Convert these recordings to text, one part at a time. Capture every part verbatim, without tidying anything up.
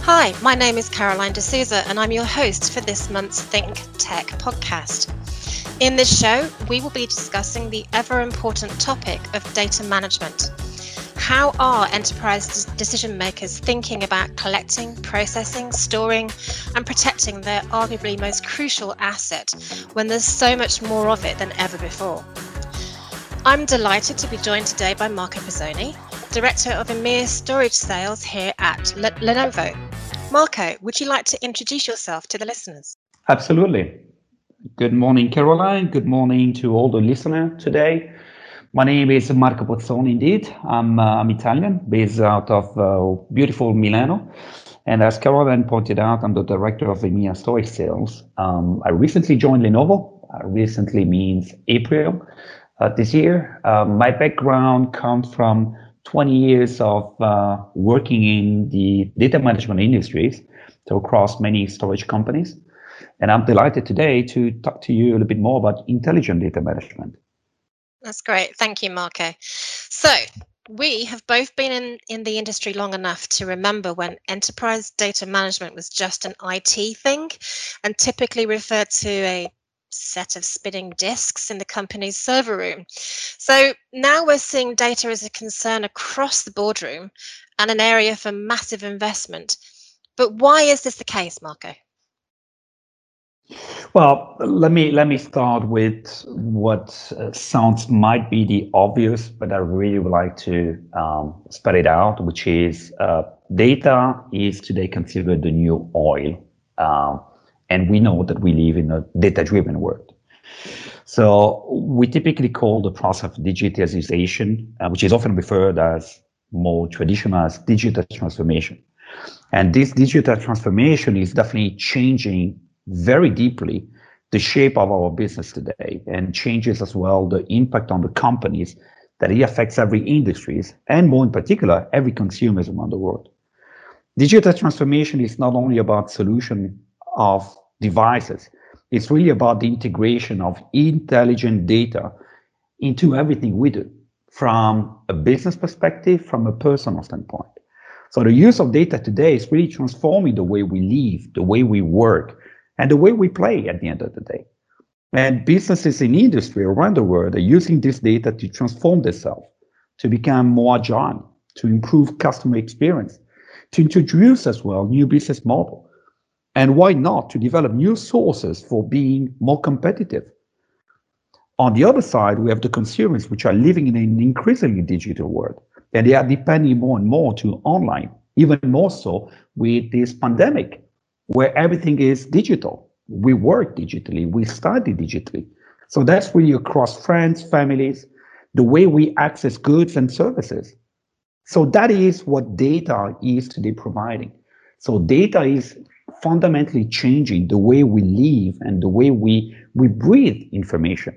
Hi, my name is Caroline D'Souza and I'm your host for this month's Think Tech podcast. In this show, we will be discussing the ever important topic of data management. How are enterprise decision makers thinking about collecting, processing, storing, and protecting their arguably most crucial asset when there's so much more of it than ever before? I'm delighted to be joined today by Marco Pizzoni, Director of EMEA Storage Sales here at Le- Lenovo. Marco, would you like to introduce yourself to the listeners? Absolutely. Good morning, Caroline. Good morning to all the listeners today. My name is Marco Pizzoni, indeed. I'm, uh, I'm Italian, based out of uh, beautiful Milano. And as Caroline pointed out, I'm the director of EMEA Storage Sales. Um, I recently joined Lenovo. Uh, recently means April uh, this year. Uh, my background comes from twenty years of uh, working in the data management industries, so across many storage companies. And I'm delighted today to talk to you a little bit more about intelligent data management. That's great. Thank you, Marco. So, we have both been in, in the industry long enough to remember when enterprise data management was just an I T thing and typically referred to a set of spinning disks in the company's server room. So now we're seeing data as a concern across the boardroom and an area for massive investment. But why is this the case, Marco? Well, let me let me start with what uh, sounds might be the obvious, but I really would like to um, spell it out, which is uh, data is today considered the new oil, uh, and we know that we live in a data-driven world. So we typically call the process of digitization, uh, which is often referred as more traditional as digital transformation. And this digital transformation is definitely changing very deeply the shape of our business today and changes as well the impact on the companies that it affects every industries and more in particular, every consumers around the world. Digital transformation is not only about solution of devices, it's really about the integration of intelligent data into everything we do from a business perspective, from a personal standpoint. So the use of data today is really transforming the way we live, the way we work, and the way we play at the end of the day. And businesses in industry around the world are using this data to transform themselves, to become more agile, to improve customer experience, to introduce as well new business model. And why not to develop new sources for being more competitive? On the other side, we have the consumers which are living in an increasingly digital world, and they are depending more and more to online, even more so with this pandemic, where everything is digital. We work digitally, we study digitally. So that's really across friends, families, the way we access goods and services. So that is what data is today providing. So data is fundamentally changing the way we live and the way we, we breathe information.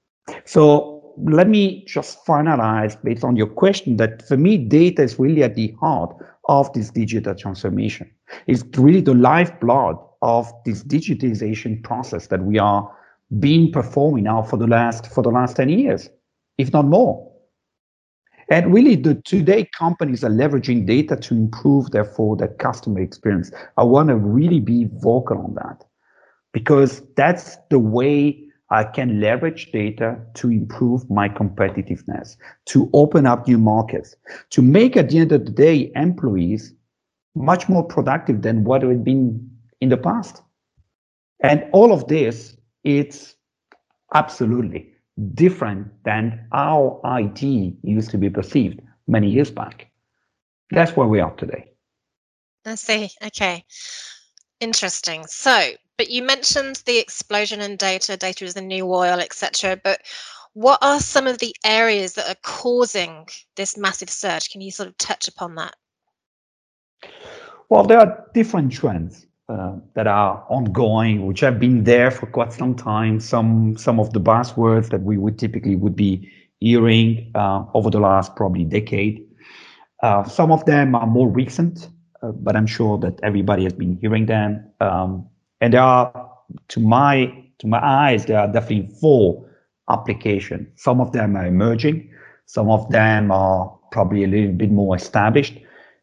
So let me just finalize based on your question that for me, data is really at the heart of this digital transformation. It's really the lifeblood of this digitization process that we are being performing now for the last for the last ten years, if not more. And really, the today companies are leveraging data to improve, therefore, their customer experience. I want to really be vocal on that because that's the way I can leverage data to improve my competitiveness, to open up new markets, to make at the end of the day employees much more productive than what they've been in the past. And all of this, it's absolutely different than how I T used to be perceived many years back. That's where we are today. I see. Okay. Interesting. So, but you mentioned the explosion in data, data is the new oil, et cetera. But what are some of the areas that are causing this massive surge? Can you sort of touch upon that? Well, there are different trends uh, that are ongoing, which have been there for quite some time. Some some of the buzzwords that we would typically would be hearing uh, over the last probably decade. Uh, some of them are more recent, uh, but I'm sure that everybody has been hearing them. Um, and there are, to my to my eyes, there are definitely four applications. Some of them are emerging. Some of them are probably a little bit more established.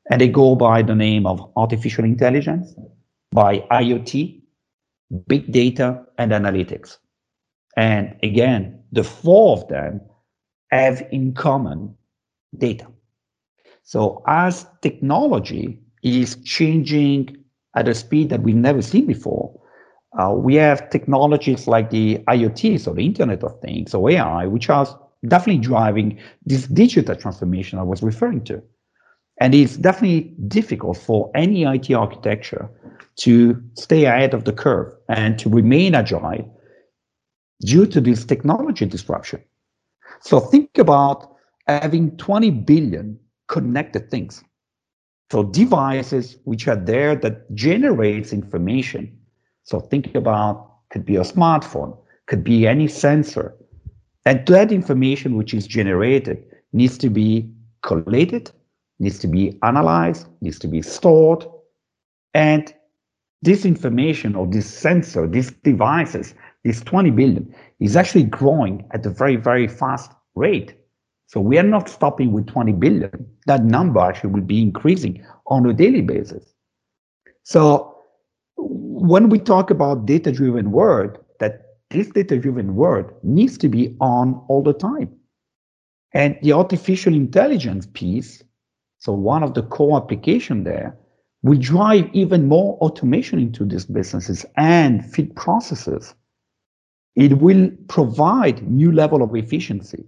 And they go by the name of artificial intelligence, by I O T, big data, and analytics. And again, the four of them have in common data. So as technology is changing at a speed that we've never seen before, uh, we have technologies like the I O T, so the Internet of Things, or A I, which are definitely driving this digital transformation I was referring to. And it's definitely difficult for any I T architecture to stay ahead of the curve and to remain agile due to this technology disruption. So think about having twenty billion connected things. So devices which are there that generates information. So think about, could be a smartphone, could be any sensor. And that information which is generated needs to be collated, needs to be analyzed, needs to be stored. And this information or this sensor, these devices, these twenty billion is actually growing at a very, very fast rate. So we are not stopping with twenty billion. That number actually will be increasing on a daily basis. So when we talk about data-driven world, that this data-driven world needs to be on all the time. And the artificial intelligence piece, so one of the core applications there, will drive even more automation into these businesses and feed processes. It will provide new level of efficiency.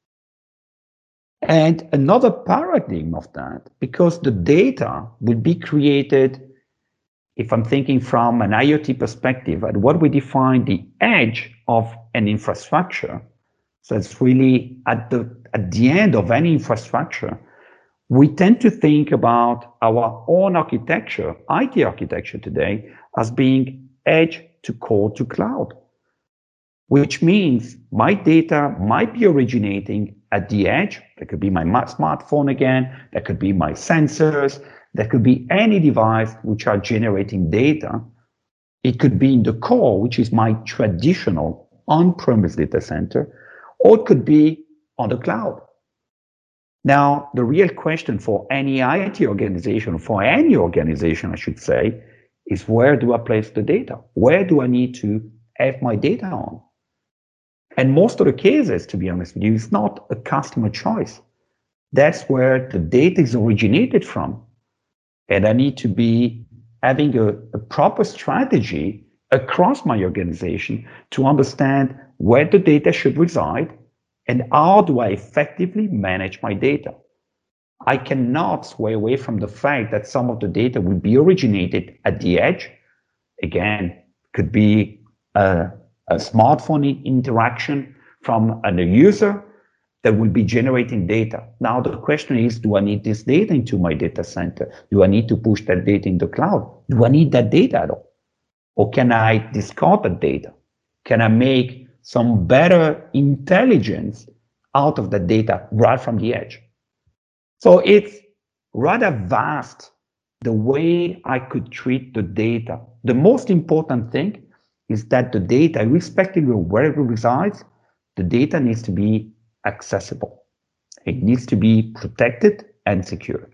And another paradigm of that, because the data will be created, if I'm thinking from an I O T perspective, at what we define the edge of an infrastructure. So it's really at the, at the end of any infrastructure, we tend to think about our own architecture, I T architecture today, as being edge to core to cloud, which means my data might be originating at the edge. That could be my smartphone again, that could be my sensors, that could be any device which are generating data. It could be in the core, which is my traditional on-premise data center, or it could be on the cloud. Now, the real question for any I T organization, for any organization, I should say, is where do I place the data? Where do I need to have my data on? And most of the cases, to be honest with you, it's not a customer choice. That's where the data is originated from. And I need to be having a, a proper strategy across my organization to understand where the data should reside and how do I effectively manage my data. I cannot sway away from the fact that some of the data will be originated at the edge. Again, could be a, a smartphone interaction from a user that will be generating data. Now the question is, do I need this data into my data center? Do I need to push that data in the cloud? Do I need that data at all? Or can I discard that data? Can I make some better intelligence out of the data right from the edge? So it's rather vast the way I could treat the data. The most important thing is that the data, irrespective of where it resides, the data needs to be accessible. It needs to be protected and secured.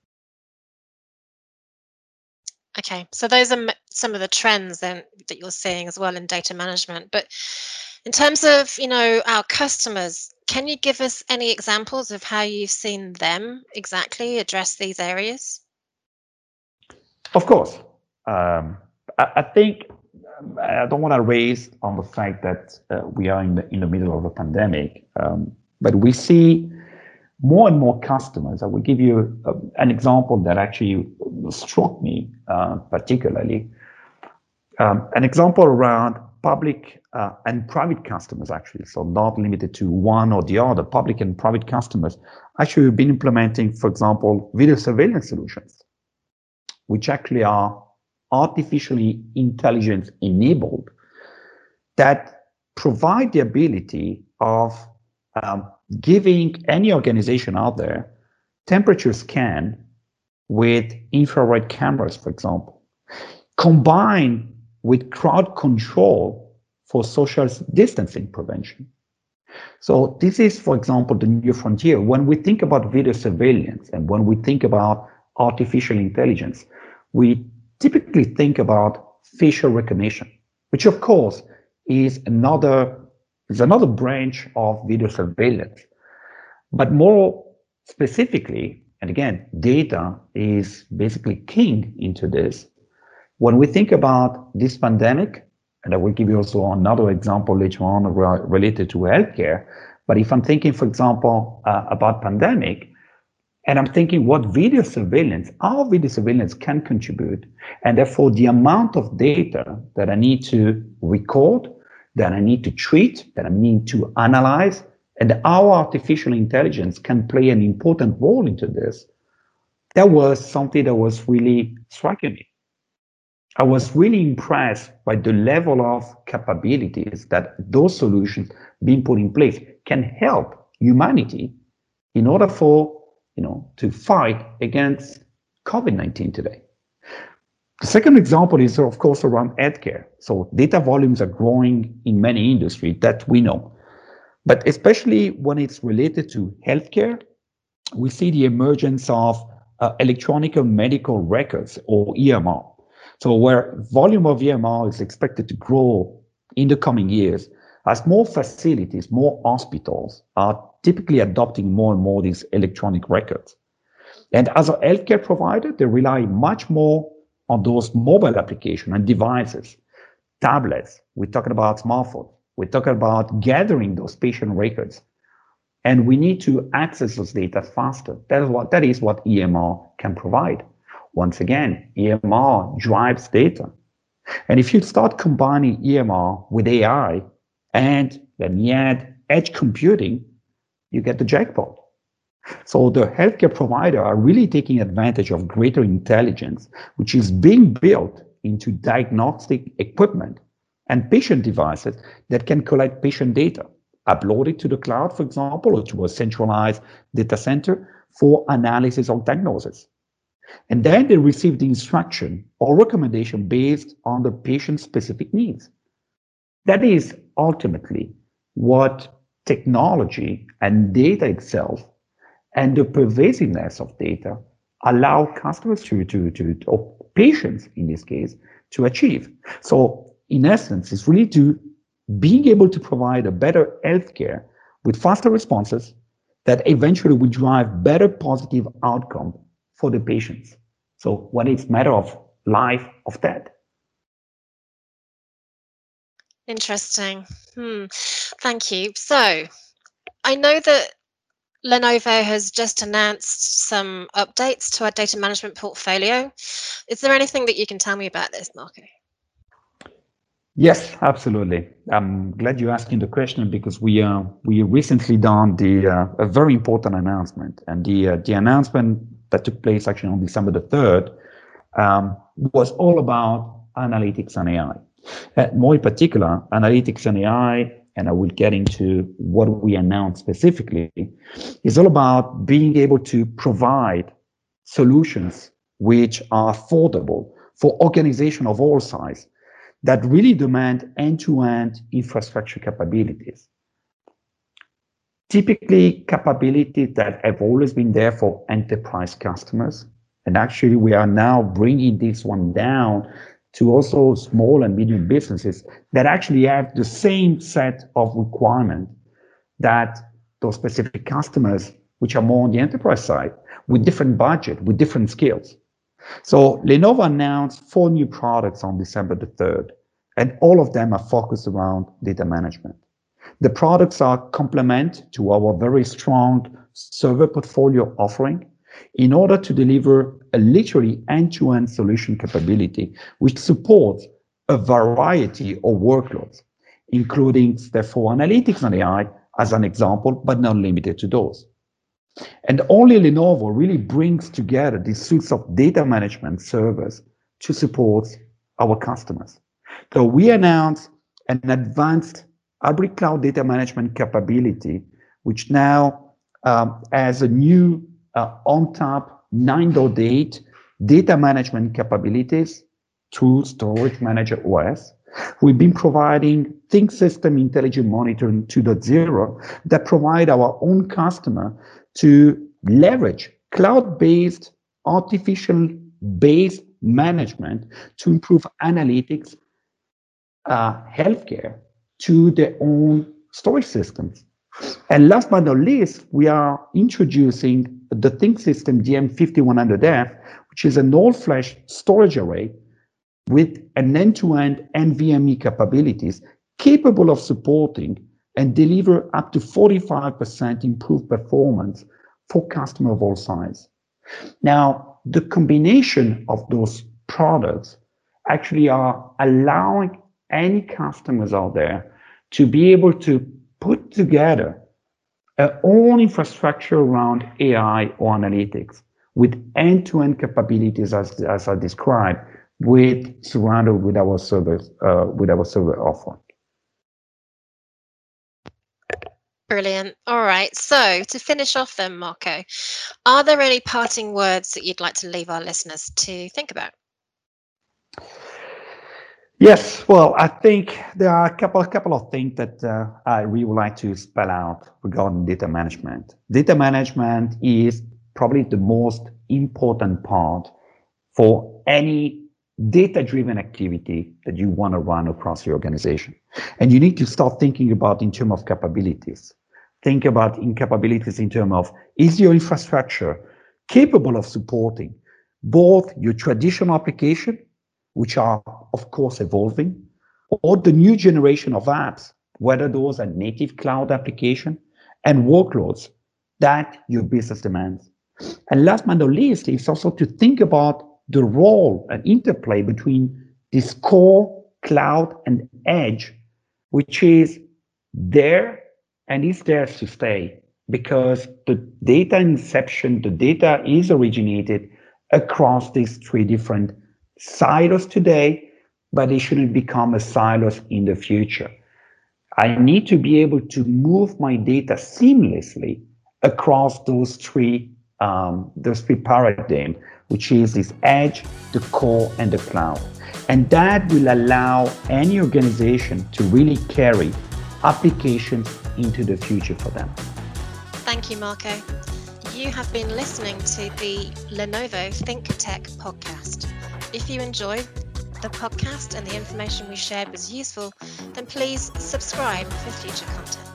Okay, so those are some of the trends then that you're seeing as well in data management. But in terms of, you know, our customers, can you give us any examples of how you've seen them exactly address these areas? Of course. Um, I, I think I don't want to raise on the fact that uh, we are in the, in the middle of a pandemic, um, but we see more and more customers. I will give you uh, an example that actually struck me uh, particularly. Um, an example around public uh, and private customers, actually, so not limited to one or the other. Public and private customers actually have been implementing, for example, video surveillance solutions, which actually are artificially intelligence enabled, that provide the ability of um, giving any organization out there temperature scan with infrared cameras, for example, combined with crowd control for social distancing prevention. So this is, for example, the new frontier. When we think about video surveillance and when we think about artificial intelligence, we typically think about facial recognition, which of course is another, is another branch of video surveillance. But more specifically, and again, data is basically king into this. When we think about this pandemic, and I will give you also another example later on related to healthcare, but if I'm thinking, for example, uh, about pandemic, and I'm thinking what video surveillance, how video surveillance can contribute, and therefore the amount of data that I need to record, that I need to treat, that I need to analyze, and how artificial intelligence can play an important role into this, that was something that was really striking me. I was really impressed by the level of capabilities that those solutions being put in place can help humanity in order for, you know, to fight against COVID nineteen today. The second example is, of course, around healthcare. So data volumes are growing in many industries that we know. But especially when it's related to healthcare, we see the emergence of uh, electronic medical records, or E M R. So where volume of E M R is expected to grow in the coming years, as more facilities, more hospitals are typically adopting more and more these electronic records. And as a healthcare provider, they rely much more on those mobile applications and devices, tablets. We're talking about smartphones. We're talking about gathering those patient records. And we need to access those data faster. That is what, that is what E M R can provide. Once again, E M R drives data. And if you start combining E M R with A I, and then you add edge computing, you get the jackpot. So the healthcare provider are really taking advantage of greater intelligence, which is being built into diagnostic equipment and patient devices that can collect patient data, upload it to the cloud, for example, or to a centralized data center for analysis or diagnosis. And then they receive the instruction or recommendation based on the patient's specific needs. That is ultimately what technology and data itself and the pervasiveness of data allow customers to, to, to, or patients in this case, to achieve. So in essence, it's really to being able to provide a better healthcare with faster responses that eventually will drive better positive outcome for the patients. So when it's a matter of life or death. Interesting. Hmm. Thank you. So I know that Lenovo has just announced some updates to our data management portfolio. Is there anything that you can tell me about this, Marco? Yes, absolutely. I'm glad you're asking the question because we uh, we recently done the uh, a very important announcement, and the uh, the announcement that took place actually on December the third um, was all about analytics and A I. Uh, more in particular, analytics and A I, and I will get into what we announced specifically, is all about being able to provide solutions which are affordable for organizations of all sizes that really demand end-to-end infrastructure capabilities. Typically, capabilities that have always been there for enterprise customers. And actually, we are now bringing this one down to also small and medium businesses that actually have the same set of requirements that those specific customers, which are more on the enterprise side, with different budget, with different skills. So Lenovo announced four new products on December the third, and all of them are focused around data management. The products are complement to our very strong server portfolio offering in order to deliver a literally end-to-end solution capability, which supports a variety of workloads, including therefore analytics and A I as an example, but not limited to those. And only Lenovo really brings together these suites of data management servers to support our customers. So we announced an advanced hybrid cloud data management capability, which now um, has a new uh, on-top nine point eight data management capabilities through Storage Manager O S. We've been providing ThinkSystem Intelligent Monitoring two point oh that provide our own customer to leverage cloud-based artificial-based management to improve analytics, uh, healthcare, to their own storage systems. And last but not least, we are introducing the ThinkSystem D M fifty-one hundred F, which is an all-flash storage array with an end-to-end N V M e capabilities capable of supporting and deliver up to forty-five percent improved performance for customers of all sizes. Now, the combination of those products actually are allowing any customers out there to be able to put together our own infrastructure around A I or analytics with end-to-end capabilities as, as I described, with surrounded with our service, uh, with our server offering. Brilliant. All right. So to finish off then, Marco, are there any parting words that you'd like to leave our listeners to think about? Yes, well, I think there are a couple, a couple of things that uh, I really would like to spell out regarding data management. Data management is probably the most important part for any data-driven activity that you want to run across your organization. And you need to start thinking about in terms of capabilities. Think about in capabilities in terms of, is your infrastructure capable of supporting both your traditional application, which are, of course, evolving, or the new generation of apps, whether those are native cloud application and workloads that your business demands. And last but not least, is also to think about the role and interplay between this core, cloud, and edge, which is there and is there to stay, because the data inception, the data is originated across these three different silos today, but they shouldn't become a silos in the future. I need to be able to move my data seamlessly across those three um, those three paradigms, which is this edge, the core, and the cloud. And that will allow any organization to really carry applications into the future for them. Thank you, Marco. You have been listening to the Lenovo Think Tech podcast. If you enjoyed the podcast and the information we shared was useful, then please subscribe for future content.